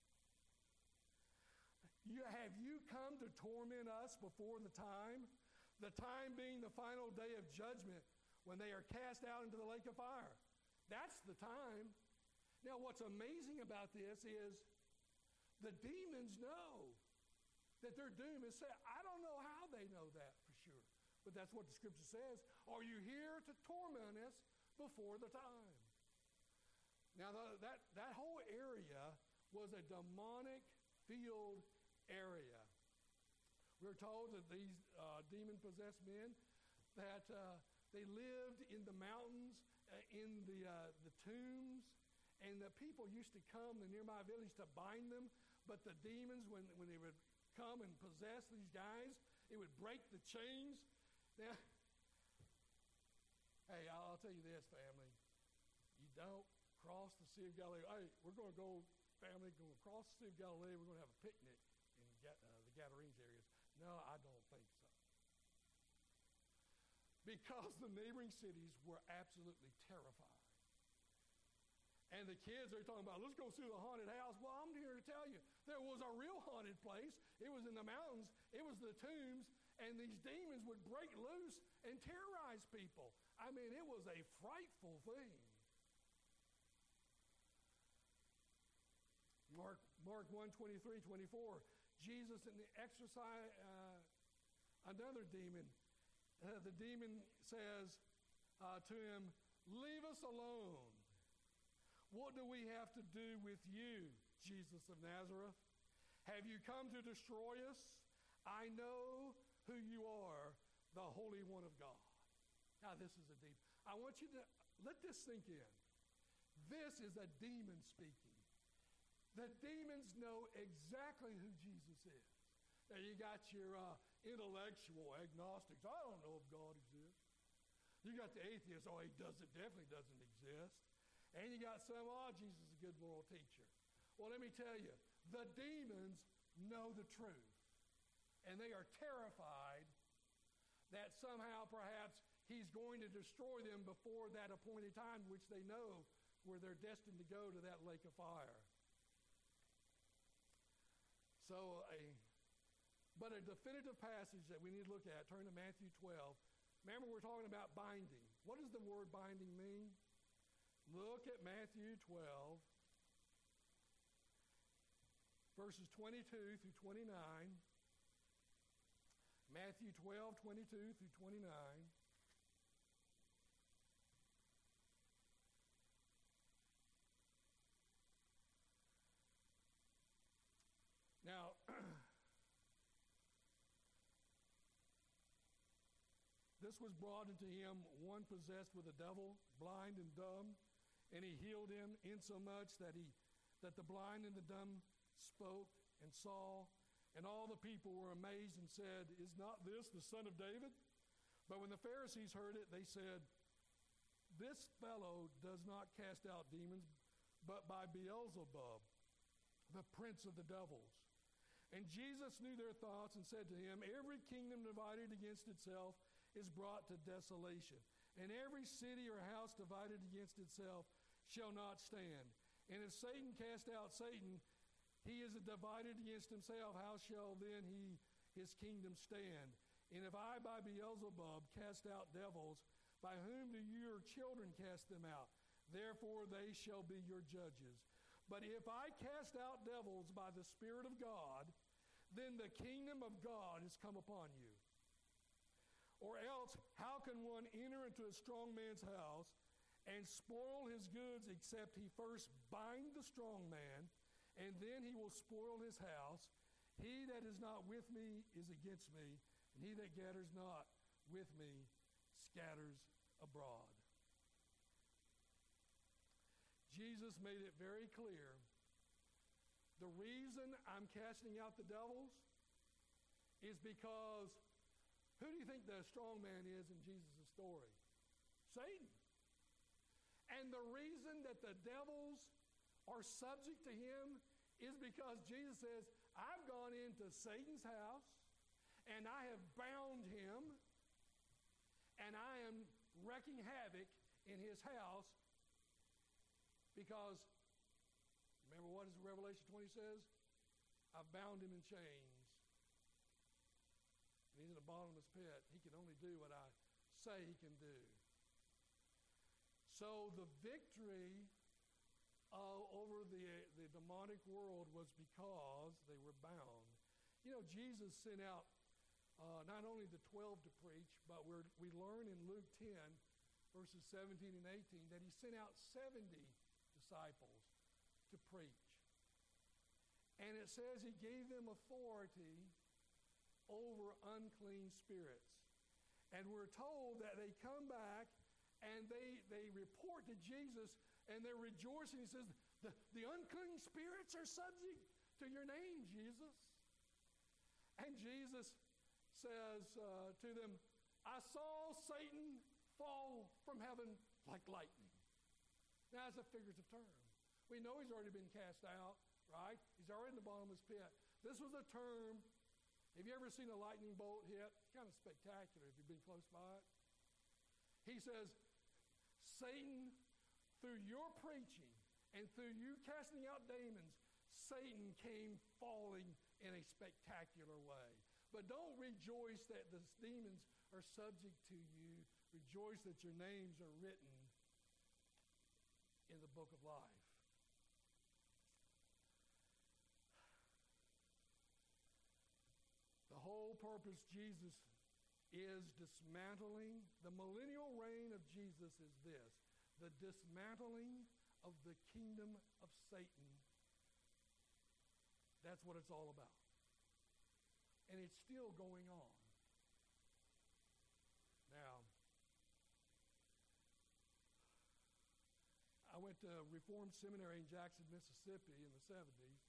Have you come to torment us before the time being the final day of judgment, when they are cast out into the lake of fire? That's the time. Now, what's amazing about this is the demons know that their doom is set. I don't know how they know that for sure, but that's what the scripture says. Are you here to torment us before the time? Now, that whole area was a demonic-filled area. We're told that these demon-possessed men, that they lived in the mountains, in the tombs, and the people used to come, the nearby village, to bind them. But the demons, when they would come and possess these guys, it would break the chains. Now, hey, I'll tell you this, family. You don't cross the Sea of Galilee. Hey, we're going to go, family, going to cross the Sea of Galilee. We're going to have a picnic in the Gadarenes areas. No, I don't think so. Because the neighboring cities were absolutely terrified. And the kids are talking about, let's go see the haunted house. Well, I'm here to tell you, there was a real haunted place. It was in the mountains. It was the tombs. And these demons would break loose and terrorize people. I mean, it was a frightful thing. Mark 1:23-24, Jesus exorcised another demon. The demon says to him, leave us alone. What do we have to do with you, Jesus of Nazareth? Have you come to destroy us? I know who you are, the Holy One of God. Now, this is a demon. I want you to let this sink in. This is a demon speaking. The demons know exactly who Jesus is. Now, you got your intellectual agnostics. I don't know if God exists. You got the atheists. Oh, he definitely doesn't exist. And you got some, Jesus is a good moral teacher. Well, let me tell you, the demons know the truth. And they are terrified that somehow perhaps he's going to destroy them before that appointed time, which they know where they're destined to go to that lake of fire. But a definitive passage that we need to look at, turn to Matthew 12. Remember, we're talking about binding. What does the word binding mean? Look at Matthew 12, verses 22 through 29. Matthew 12, 22 through 29. Now, this was brought into him one possessed with a devil, blind and dumb, and he healed him insomuch that the blind and the dumb spoke and saw, and all the people were amazed and said, "Is not this the son of David?" But when the Pharisees heard it, they said, "This fellow does not cast out demons, but by Beelzebub, the prince of the devils." And Jesus knew their thoughts and said to him, "Every kingdom divided against itself is brought to desolation, and every city or house divided against itself shall not stand. And if Satan cast out Satan, he is divided against himself. How shall then his kingdom stand? And if I by Beelzebub cast out devils, by whom do your children cast them out? Therefore they shall be your judges. But if I cast out devils by the Spirit of God, then the kingdom of God has come upon you. Or else, how can one enter into a strong man's house and spoil his goods except he first bind the strong man, and then he will spoil his house? He that is not with me is against me, and he that gathers not with me scatters abroad. Jesus made it very clear. The reason I'm casting out the devils is because who do you think the strong man is in Jesus' story? Satan. And the reason that the devils are subject to him is because Jesus says, I've gone into Satan's house and I have bound him and I am wreaking havoc in his house because, remember what Revelation 20 says? I've bound him in chains. And he's in a bottomless pit. He can only do what I say he can do. So the victory over the demonic world was because they were bound. You know, Jesus sent out not only the 12 to preach, but we learn in Luke 10, verses 17 and 18, that he sent out 70 disciples to preach. And it says he gave them authority over unclean spirits. And we're told that they come back and they report to Jesus and they're rejoicing. He says, the unclean spirits are subject to your name, Jesus. And Jesus says to them, I saw Satan fall from heaven like lightning. Now, that's a figurative term. We know he's already been cast out, right? He's already in the bottomless pit. This was a term. Have you ever seen a lightning bolt hit? It's kind of spectacular if you've been close by it. He says, Satan, through your preaching and through you casting out demons, Satan came falling in a spectacular way. But don't rejoice that the demons are subject to you. Rejoice that your names are written in the book of life. The whole purpose Jesus is dismantling. The millennial reign of Jesus is this: the dismantling of the kingdom of Satan. That's what it's all about. And it's still going on. Now, I went to Reformed Seminary in Jackson, Mississippi in the 70s.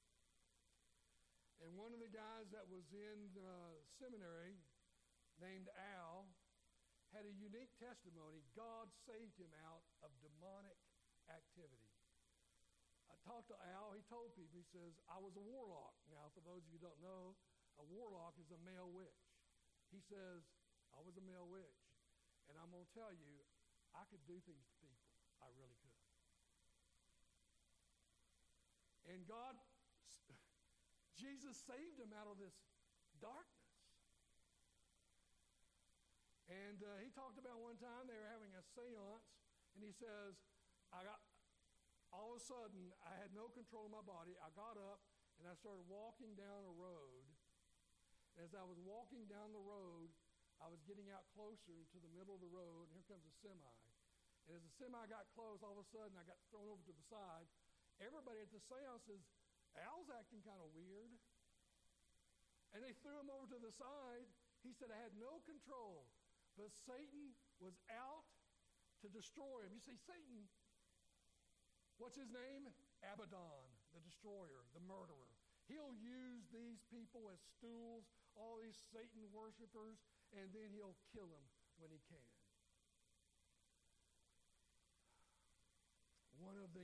And one of the guys that was in seminary, named Al, had a unique testimony. God saved him out of demonic activity. I talked to Al. He told people, he says, I was a warlock. Now, for those of you who don't know, a warlock is a male witch. He says, I was a male witch. And I'm going to tell you, I could do things to people. I really could. And God, Jesus saved him out of this darkness. And he talked about one time they were having a seance, and he says, all of a sudden, I had no control of my body. I got up and I started walking down a road. As I was walking down the road, I was getting out closer to the middle of the road, and here comes a semi. And as the semi got close, all of a sudden I got thrown over to the side. Everybody at the seance says, Al's acting kind of weird. And they threw him over to the side. He said, I had no control, but Satan was out to destroy him. You see, Satan, what's his name? Abaddon, the destroyer, the murderer. He'll use these people as stools, all these Satan worshipers, and then he'll kill them when he can. One of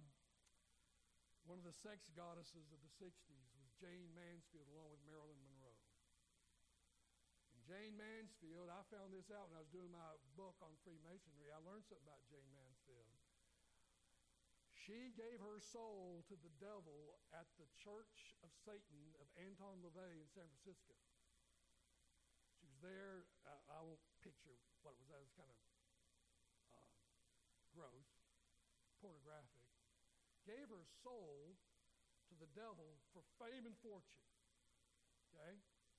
the sex goddesses of the 60s was Jane Mansfield, along with Marilyn Monroe. And Jane Mansfield, I found this out when I was doing my book on Freemasonry. I learned something about Jane Mansfield. She gave her soul to the devil at the Church of Satan of Anton LaVey in San Francisco. She was there. I won't picture what it was. That was kind of gross, pornographic. Gave her soul to the devil for fame and fortune. Okay?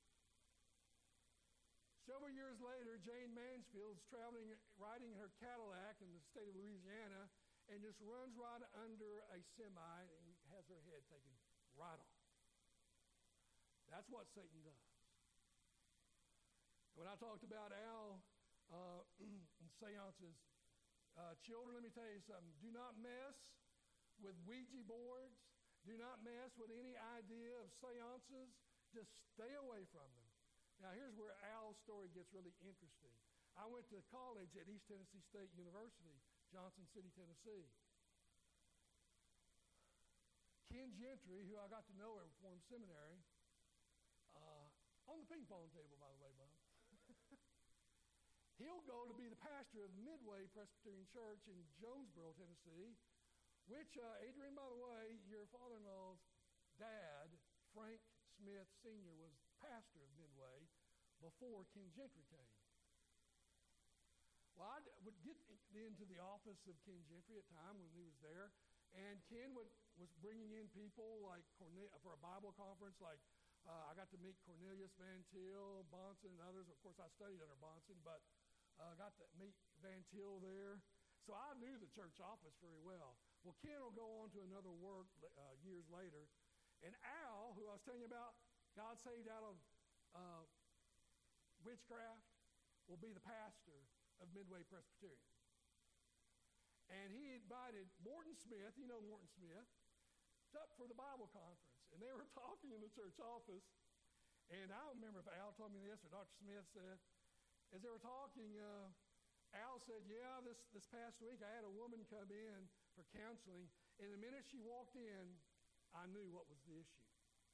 Several years later, Jane Mansfield is traveling, riding in her Cadillac in the state of Louisiana, and just runs right under a semi and has her head taken right off. That's what Satan does. When I talked about Al in seances, children, let me tell you something. Do not mess with Ouija boards. Do not mess with any idea of seances. Just stay away from them. Now, here's where Al's story gets really interesting. I went to college at East Tennessee State University, Johnson City, Tennessee. Ken Gentry, who I got to know at Reformed Seminary, on the ping pong table, by the way, Bob. He'll go to be the pastor of Midway Presbyterian Church in Jonesboro, Tennessee, which, Adrian, by the way, your father-in-law's dad, Frank Smith Sr., was pastor of Midway before Ken Gentry came. Well, I would get into the office of Ken Gentry at time when he was there, and Ken was bringing in people like for a Bible conference, like I got to meet Cornelius Van Til, Bonson, and others. Of course, I studied under Bonson, but got to meet Van Til there. So I knew the church office very well. Well, Ken will go on to another work years later, and Al, who I was telling you about, God saved out of witchcraft, will be the pastor of Midway Presbyterian. And he invited Morton Smith, you know Morton Smith, up for the Bible conference. And they were talking in the church office. And I don't remember if Al told me this or Dr. Smith said, as they were talking, Al said, yeah, this past week I had a woman come in for counseling. And the minute she walked in, I knew what was the issue.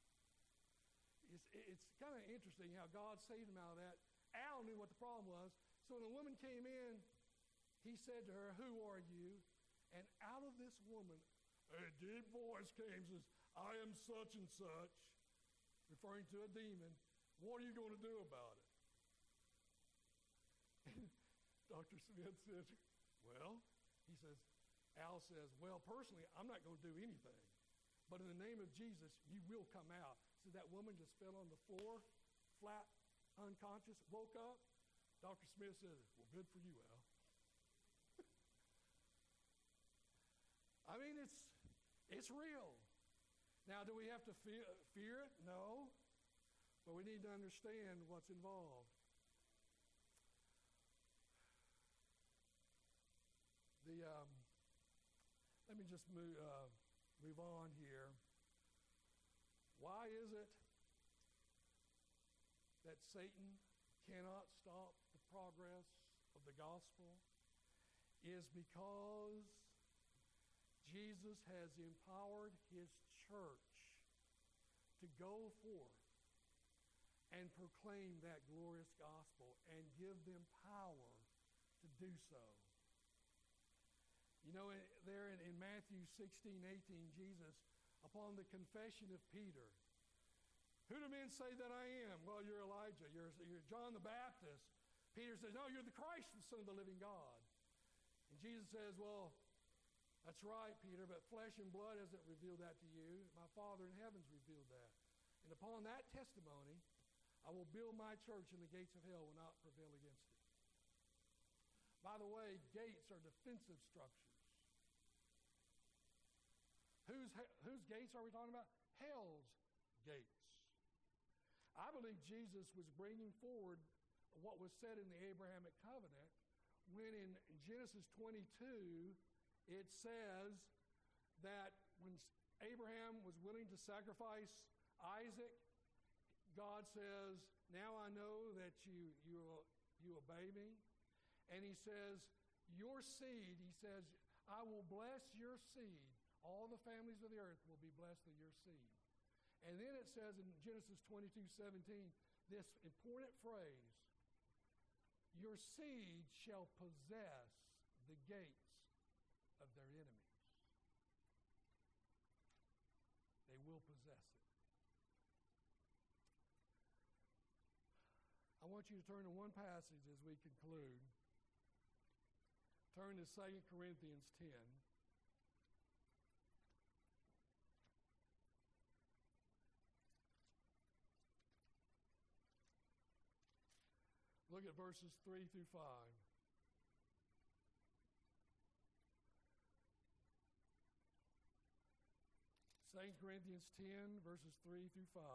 It's kind of interesting how God saved him out of that. Al knew what the problem was. So when the woman came in, he said to her, who are you? And out of this woman, a deep voice came and says, I am such and such, referring to a demon. What are you going to do about it? And Dr. Smith said, well, he says, Al says, well, personally, I'm not going to do anything. But in the name of Jesus, you will come out. So that woman just fell on the floor, flat, unconscious, woke up. Dr. Smith said, well, good for you, Al. I mean, it's real. Now, do we have to fear it? No. But we need to understand what's involved. Let me just move on here. Why is it that Satan cannot stop the progress of the gospel? Is because Jesus has empowered his church to go forth and proclaim that glorious gospel and give them power to do so. You know, there in Matthew 16:18, Jesus, upon the confession of Peter, who do men say that I am? Well, you're Elijah. You're John the Baptist. Peter says, no, you're the Christ, the Son of the living God. And Jesus says, well, That's right, Peter, but flesh and blood hasn't revealed that to you. My Father in heaven's revealed that. And upon that testimony, I will build my church, and the gates of hell will not prevail against it. By the way, gates are defensive structures. Whose gates are we talking about? Hell's gates. I believe Jesus was bringing forward what was said in the Abrahamic covenant when in Genesis 22, it says that when Abraham was willing to sacrifice Isaac, God says, now I know that you obey me. And he says, your seed, he says, I will bless your seed. All the families of the earth will be blessed through your seed. And then it says in Genesis 22:17, this important phrase, your seed shall possess the gates of their enemies. They will possess it. I want you to turn to one passage as we conclude. Turn to 2 Corinthians 10. Look at verses 3 through 5. 2 Corinthians 10, verses 3 through 5.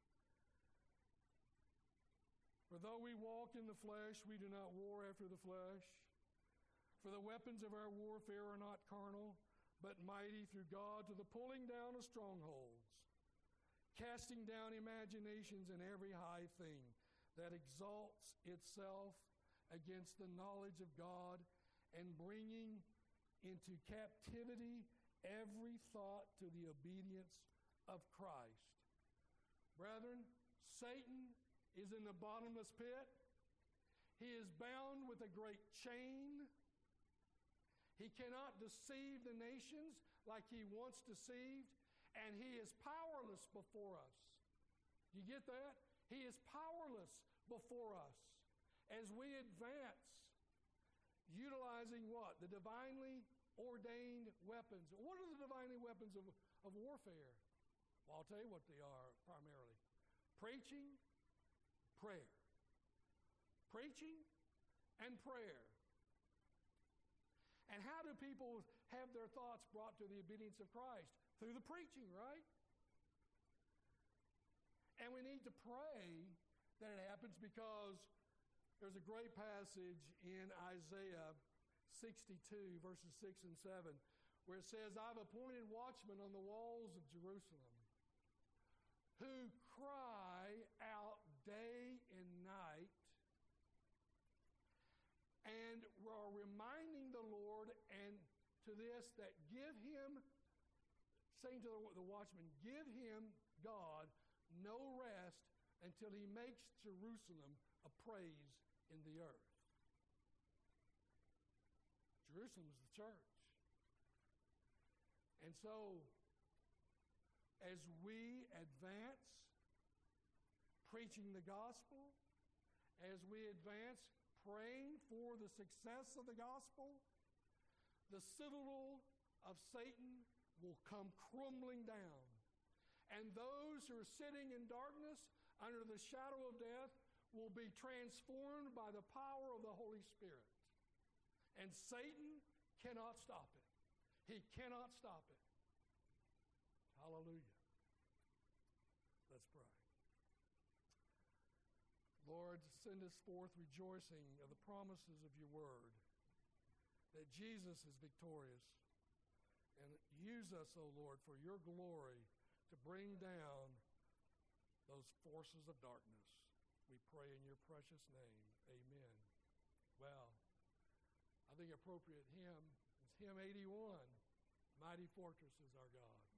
For though we walk in the flesh, we do not war after the flesh. For the weapons of our warfare are not carnal, but mighty through God to the pulling down of strongholds, casting down imaginations and every high thing that exalts itself against the knowledge of God, and bringing into captivity every thought to the obedience of Christ. Brethren, Satan is in the bottomless pit. He is bound with a great chain. He cannot deceive the nations like he once deceived, and he is powerless before us. You get that? He is powerless before us as we advance, utilizing what? The divinely ordained weapons. What are the divinely weapons of warfare? Well, I'll tell you what they are primarily. Preaching, prayer. Preaching and prayer. And how do people have their thoughts brought to the obedience of Christ? Through the preaching, right? And we need to pray that it happens, because there's a great passage in Isaiah 62, verses 6 and 7, where it says, I've appointed watchmen on the walls of Jerusalem who cry out day and night and are reminding the Lord and to this that give him, saying to the watchman, give him, God, no rest until he makes Jerusalem a praise in the earth. Jerusalem is the church. And so, as we advance preaching the gospel, as we advance praying for the success of the gospel, the citadel of Satan will come crumbling down. And those who are sitting in darkness under the shadow of death will be transformed by the power of the Holy Spirit. And Satan cannot stop it. He cannot stop it. Hallelujah. Let's pray. Lord, send us forth rejoicing of the promises of your word, that Jesus is victorious. And use us, O Lord, for your glory to bring down those forces of darkness. We pray in your precious name. Amen. Well, I think appropriate hymn is hymn 81, Mighty Fortress is our God.